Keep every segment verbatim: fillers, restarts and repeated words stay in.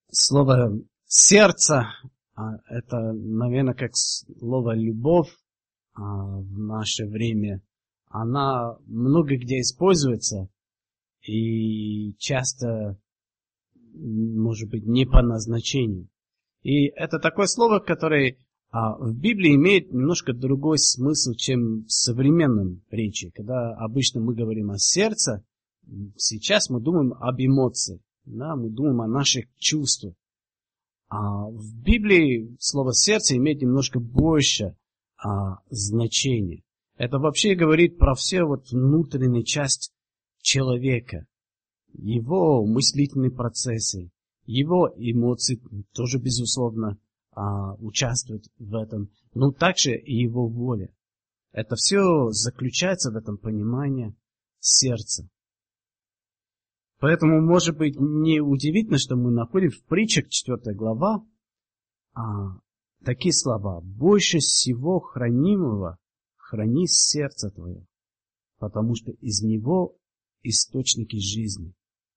Слово «сердце» — это, наверное, как слово «любовь» в наше время. Она много где используется и часто, может быть, не по назначению. И это такое слово, которое в Библии имеет немножко другой смысл, чем в современном речи. Когда обычно мы говорим о сердце, сейчас мы думаем об эмоциях. Да, мы думаем о наших чувствах. А в Библии слово «сердце» имеет немножко больше а, значения. Это вообще говорит про все вот внутреннюю часть человека. Его мыслительные процессы, его эмоции тоже, безусловно, а, участвуют в этом. Но также и его воля. Это все заключается в этом понимании сердца. Поэтому, может быть, не удивительно, что мы находим в притчах четвёртая глава а, такие слова. «Больше всего хранимого храни сердце твое, потому что из него источники жизни».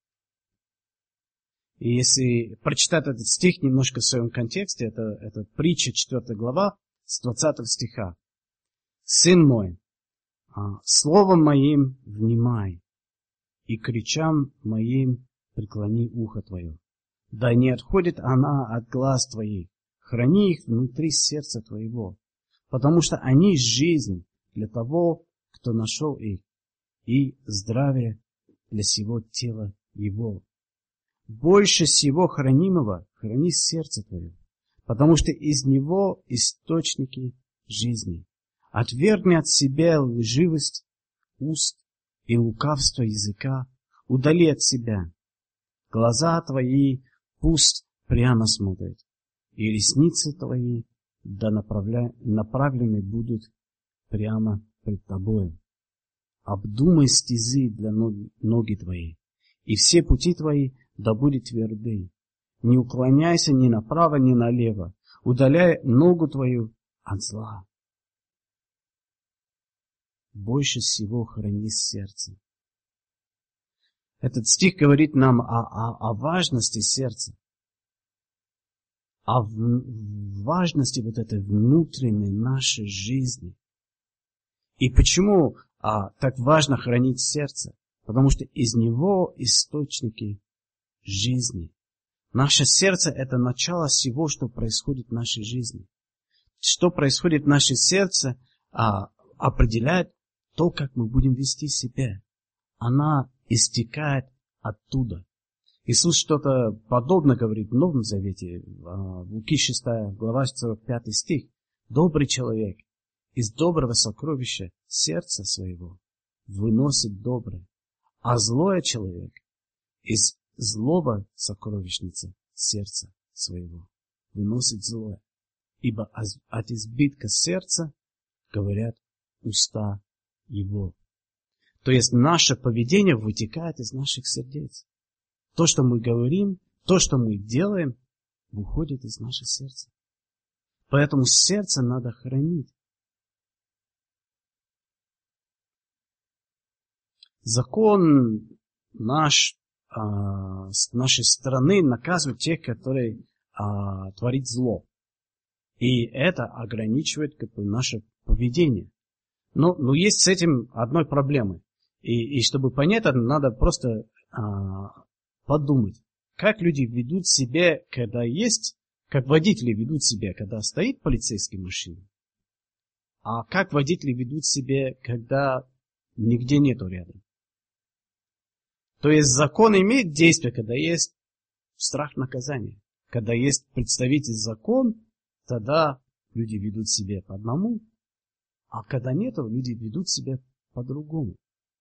И если прочитать этот стих немножко в своем контексте, это, это притча четвёртая глава с двадцатого стиха. «Сын мой, а, словом моим внимай, и кричам моим преклони ухо твое. Да не отходит она от глаз твоих, храни их внутри сердца твоего, потому что они жизнь для того, кто нашел их, и здравие для всего тела его. Больше всего хранимого храни сердце твое, потому что из него источники жизни. Отвергни от себя лживость уст и лукавство языка, удали от себя. Глаза твои пусть прямо смотрят, и ресницы твои да направля... направлены будут прямо пред тобой. Обдумай стезы для ноги, ноги твои, и все пути твои да будут тверды. Не уклоняйся ни направо, ни налево, удаляй ногу твою от зла. Больше всего храни сердце. Этот стих говорит нам о, о, о важности сердца, о в, важности вот этой внутренней нашей жизни. И почему а, так важно хранить сердце? Потому что из него источники жизни. Наше сердце — это начало всего, что происходит в нашей жизни. Что происходит в нашем сердце, а, определяет то, как мы будем вести себя. Она истекает оттуда. Иисус что-то подобное говорит в Новом Завете, в Луки шестая глава сорок пятый стих. «Добрый человек из доброго сокровища сердца своего выносит доброе, а злой человек из злого сокровищницы сердца своего выносит злое. Ибо от избытка сердца говорят уста его». То есть наше поведение вытекает из наших сердец. То, что мы говорим, то, что мы делаем, выходит из нашего сердца. Поэтому сердце надо хранить. Закон наш, а, с нашей стороны наказывает тех, которые а, творят зло. И это ограничивает как бы наше поведение. Но, но есть с этим одной проблемой. И, и чтобы понять это, надо просто а, подумать, как люди ведут себя, когда есть, как водители ведут себя, когда стоит полицейская машина, а как водители ведут себя, когда нигде нету рядом. То есть закон имеет действие, когда есть страх наказания. Когда есть представитель закона, тогда люди ведут себя по одному, а когда нету, люди ведут себя по-другому.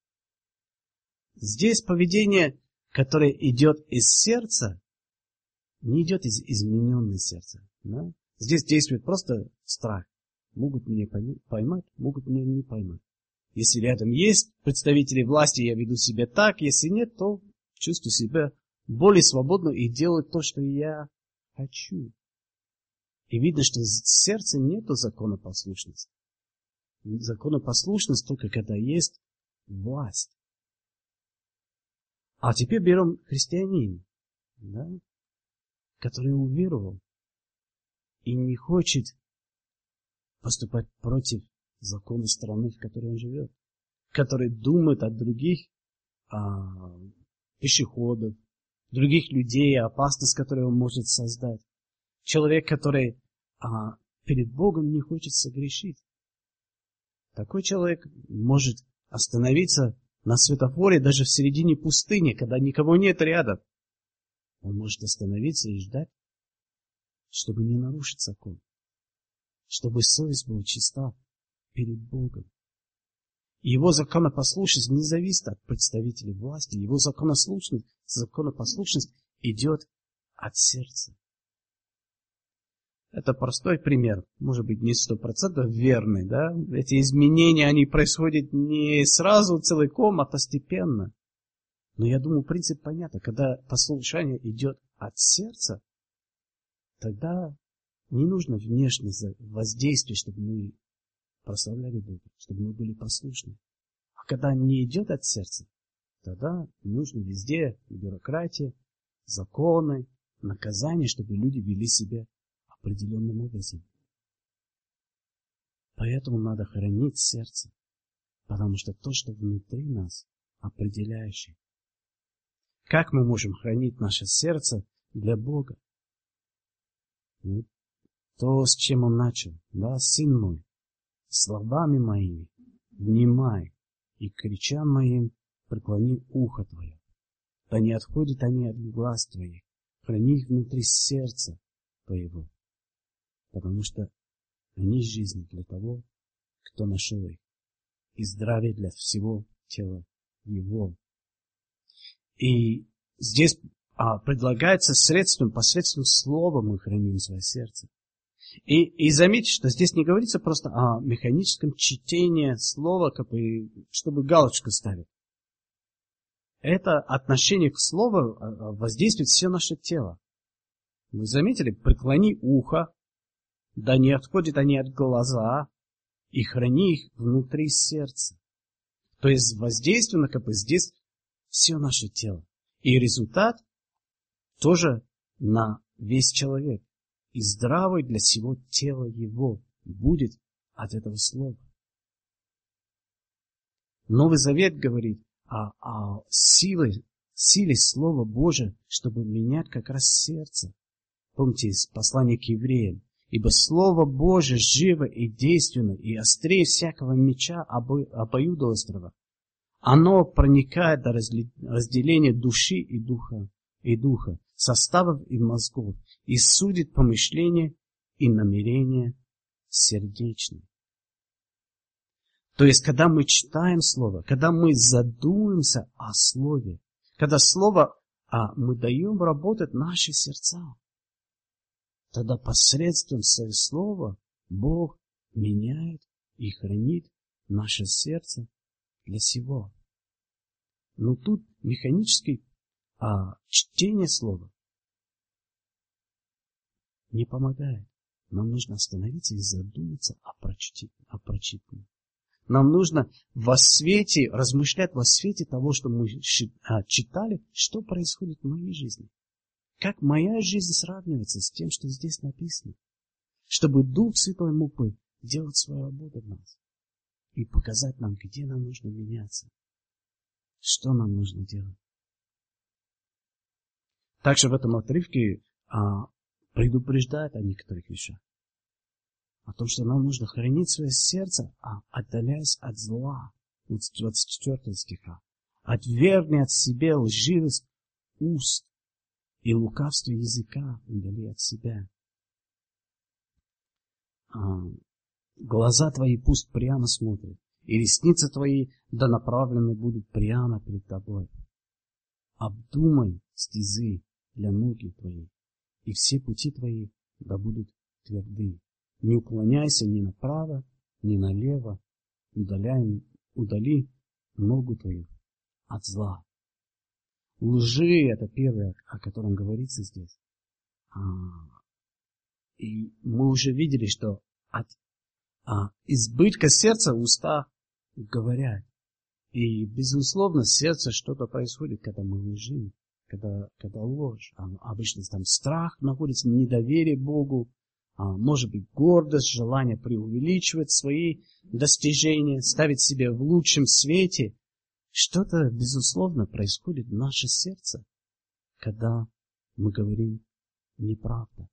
Здесь поведение, которое идет из сердца, не идет из измененного сердца. Да? Здесь действует просто страх. Могут меня поймать, могут меня не поймать. Если рядом есть представители власти, я веду себя так. Если нет, то чувствую себя более свободно и делаю то, что я хочу. И видно, что в сердце нету законопослушности. Законопослушность только когда есть власть. А теперь берем христианина. Да? который уверовал и не хочет поступать против закона страны, в которой он живет, который думает о других о пешеходов, других людей, опасность, которую он может создать. Человек, который а, перед Богом не хочет согрешить. Такой человек может остановиться на светофоре даже в середине пустыни, когда никого нет рядом. Он может остановиться и ждать, чтобы не нарушить закон, чтобы совесть была чиста перед Богом. Его законопослушность не зависит от представителей власти, его законослушность, законопослушность идет от сердца. Это простой пример, может быть, не сто процентов верный, да? Эти изменения, они происходят не сразу целиком, а постепенно. Но я думаю, принцип понятен. Когда послушание идет от сердца, тогда не нужно внешне воздействие, чтобы мы прославляли Бога, чтобы мы были послушны. А когда не идет от сердца, тогда нужно везде бюрократия, законы, наказания, чтобы люди вели себя определенным образом. Поэтому надо хранить сердце, потому что то, что внутри нас, определяющее. Как мы можем хранить наше сердце для Бога? Ну, то, с чем он начал, да, сын мой, словами моими внимай, и кричам моим преклони ухо твое. Да не отходят они от глаз твоих, храни их внутри сердца твоего, потому что они жизнь для того, кто нашел их, и здравие для всего тела его. И здесь а, предлагается средством, посредством слова мы храним свое сердце. И, и заметьте, что здесь не говорится просто о механическом чтении слова, как бы, чтобы галочку ставить. Это отношение к слову воздействует все наше тело. Вы заметили? Преклони ухо, да не отходят они от глаза, и храни их внутри сердца. То есть воздействует, как бы, здесь все наше тело. И результат тоже на весь человек. И здравый для всего тела его будет от этого слова. Новый Завет говорит о, о силе, силе Слова Божия, чтобы менять как раз сердце. Помните из послания к евреям. Ибо Слово Божие живо и действенно, и острее всякого меча обоюдоострого. Оно проникает до разделения души и духа, и духа, составов и мозгов, и судит помышления и намерения сердечные. То есть, когда мы читаем Слово, когда мы задумаемся о Слове, когда Слово, а мы даем работать наши сердца, тогда посредством своего Слова Бог меняет и хранит наше сердце для всего. Но тут механическое а, чтение Слова не помогает. Нам нужно остановиться и задуматься о прочитанном. Нам нужно во свете, размышлять во свете того, что мы читали, что происходит в моей жизни. Как моя жизнь сравнивается с тем, что здесь написано. Чтобы Дух Святой мог бы делать свою работу в нас. И показать нам, где нам нужно меняться. Что нам нужно делать. Также в этом отрывке а, предупреждает о некоторых вещах. О том, что нам нужно хранить свое сердце, а отдаляясь от зла. двадцать четвёртого стиха. Отвергни от себя лживость уст и лукавство языка удали от себя. А, глаза твои пусть прямо смотрят, и ресницы твои да направлены будут прямо перед тобой. Обдумай стезы для ноги твоей, и все пути твои да будут тверды. Не уклоняйся ни направо, ни налево, удаляй, удали ногу твою от зла. Лжи — это первое, о котором говорится здесь. А, и мы уже видели, что от а, избытка сердца уста говорят. И, безусловно, в сердце что-то происходит, когда мы лжим, когда, когда ложь. А обычно там страх находится, недоверие Богу, а может быть гордость, желание преувеличивать свои достижения, ставить себя в лучшем свете. Что-то, безусловно, происходит в наше сердце, когда мы говорим неправду.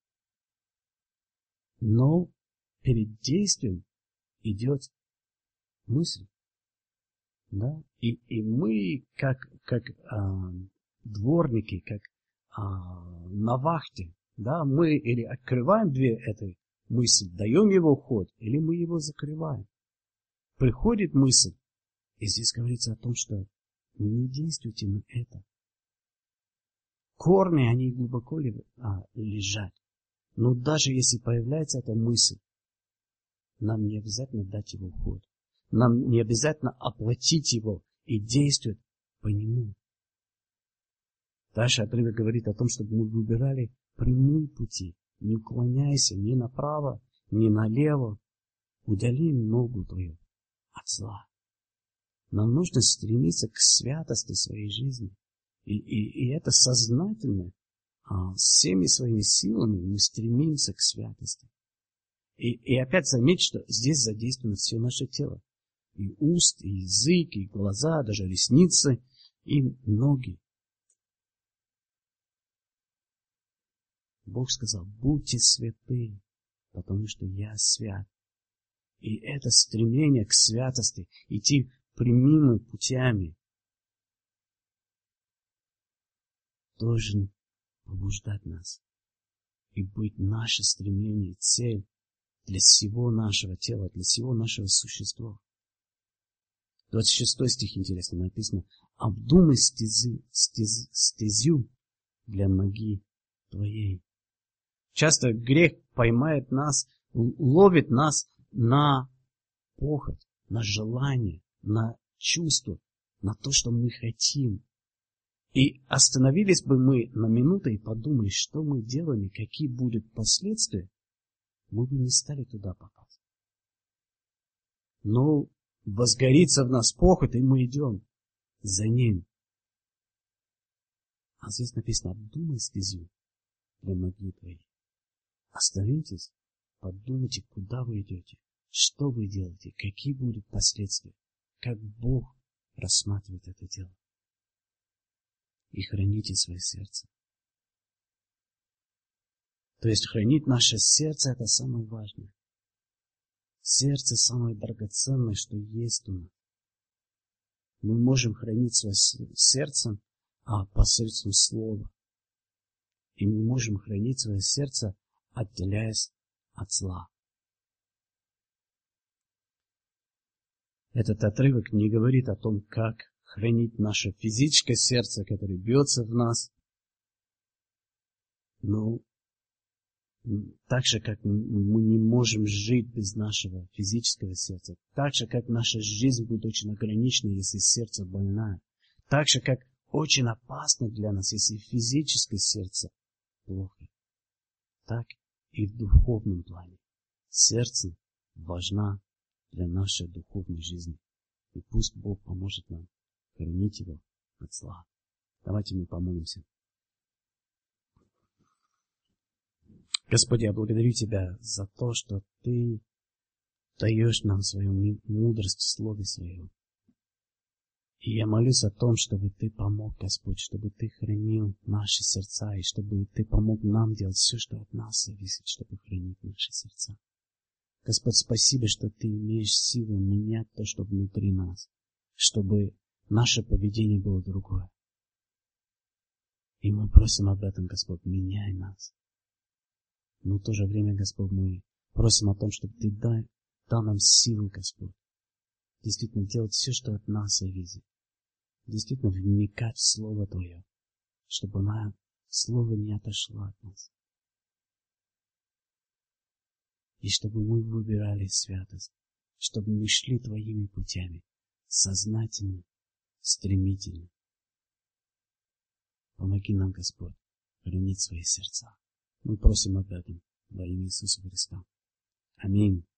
Но перед действием идет мысль. Да? И, и мы, как, как а, дворники, как а, на вахте, да, мы или открываем дверь этой мысли, даем его ход, или мы его закрываем. Приходит мысль, и здесь говорится о том, что не действуйте на это. Корни, они глубоко лежат. Но даже если появляется эта мысль, нам не обязательно дать его ход. Нам не обязательно оплатить его и действовать по нему. Дальше отрывок говорит о том, чтобы мы выбирали прямые пути. Не уклоняйся ни направо, ни налево. Удали ногу твою от зла. Нам нужно стремиться к святости своей жизни. И, и, и это сознательно. А, всеми своими силами мы стремимся к святости. И, и опять заметь, что здесь задействовано все наше тело. И уст, и язык, и глаза, даже ресницы, и ноги. Бог сказал, будьте святы, потому что я свят. И это стремление к святости, идти прямыми путями, должен побуждать нас. И быть наше стремление, цель для всего нашего тела, для всего нашего существа. двадцать шестой стих интересно написано. Обдумай стези, стез, стезю для ноги твоей. Часто грех поймает нас, ловит нас на похоть, на желание, на чувство, на то, что мы хотим. И остановились бы мы на минуту и подумали, что мы делаем и какие будут последствия, мы бы не стали туда попасть. Но возгорится в нас похоть, и мы идем за ним. А здесь написано, обдумай стезю для ноги твоей. Остановитесь, подумайте, куда вы идете, что вы делаете, какие будут последствия, как Бог рассматривает это дело. И храните свое сердце. То есть хранить наше сердце — это самое важное. Сердце самое драгоценное, что есть у нас. Мы можем хранить свое сердце а, посредством слова. И мы можем хранить свое сердце, отделяясь от зла. Этот отрывок не говорит о том, как хранить наше физическое сердце, которое бьется в нас. Но так же, как мы не можем жить без нашего физического сердца, так же, как наша жизнь будет очень ограничена, если сердце больное, так же, как очень опасно для нас, если физическое сердце плохо, так и в духовном плане. Сердце важно для нашей духовной жизни. И пусть Бог поможет нам хранить его от зла. Давайте мы помолимся. Господи, я благодарю Тебя за то, что Ты даешь нам свою мудрость в Слове Своем. И я молюсь о том, чтобы Ты помог, Господь, чтобы Ты хранил наши сердца, и чтобы Ты помог нам делать все, что от нас зависит, чтобы хранить наши сердца. Господь, спасибо, что Ты имеешь силу менять то, что внутри нас, чтобы наше поведение было другое. И мы просим об этом, Господь, меняй нас. Но в то же время, Господь, мы просим о том, чтобы Ты дай, дал нам силу, Господь, действительно делать все, что от нас зависит. Действительно вникать в Слово Твое, чтобы оно, Слово не отошло от нас. И чтобы мы выбирали святость, чтобы мы шли Твоими путями, сознательно, стремительно. Помоги нам, Господь, хранить свои сердца. Мы просим об этом во имя Иисуса Христа. Аминь.